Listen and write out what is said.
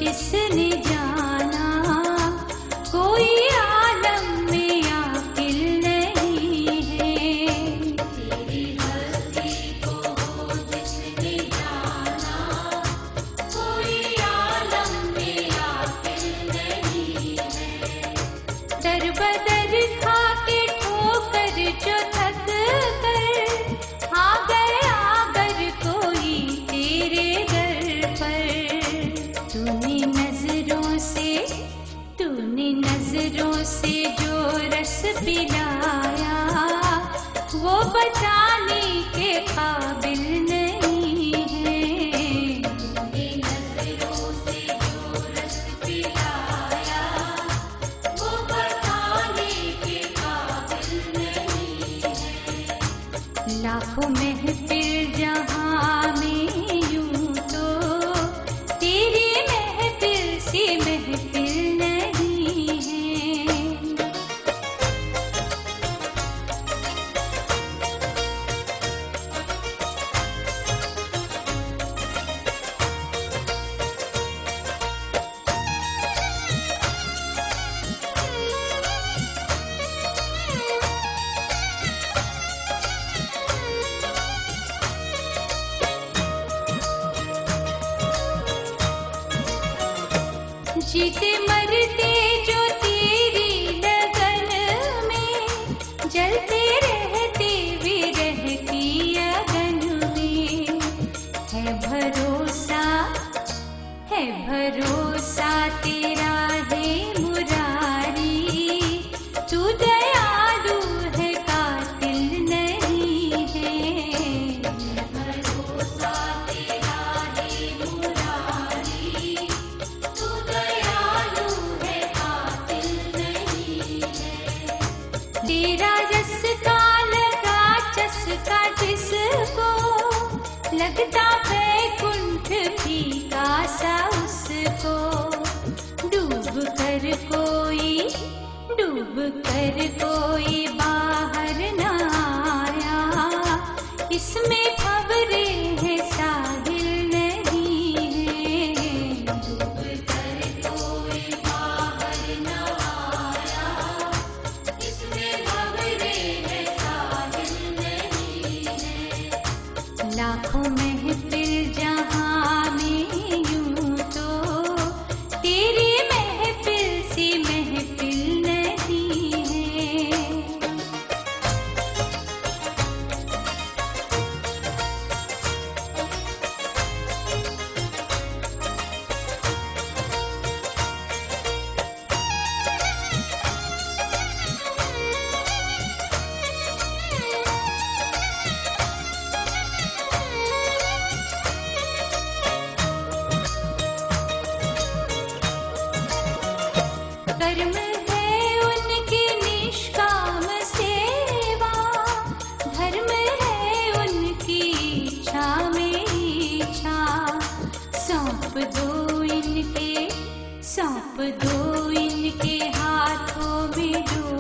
जिसने जाना, कोई आलम में आकिल नहीं है। तेरी हस्ती को हो जिसने जाना, कोई आलम में आकिल नहीं है। दर बदर खा के ठोकर जो थक कर आ गया अगर कोई तेरे दर पर, तूने नजरों से जो रस पिलाया, वो बचाने के काबिल नहीं है। तूने नजरों से जो रस पिलाया, वो बचाने के काबिल नहीं है। लाखों महफिल जहां में यूं तो तेरी महफिल सी महफिल नहीं है। जीते मरते जो तेरी लगन में, जलते रहते विरह की अगन में। है भरोसा तेरा है मुरारी, तू दयालु है कातिल नहीं है। भरोसा तेरा है मुरारी, तू दयालु है कातिल नहीं है। तेरा रस का लगा चस्का जिसको, लगता वैकुंठ फीका सा उसको। डूब कर कोई बाहर न आया, इसमें खबरे है साहिल नहीं है। डूब कर कोई बाहर न आया, इसमें खबरे है साहिल नहीं है। लाखों महफिल जहां में यूं तो तेरी महफिल सी महफिल नहीं है। कर्म है उनकी निष्काम सेवा, धर्म है उनकी इच्छा में इच्छा। सौंप दो इनके हाथों में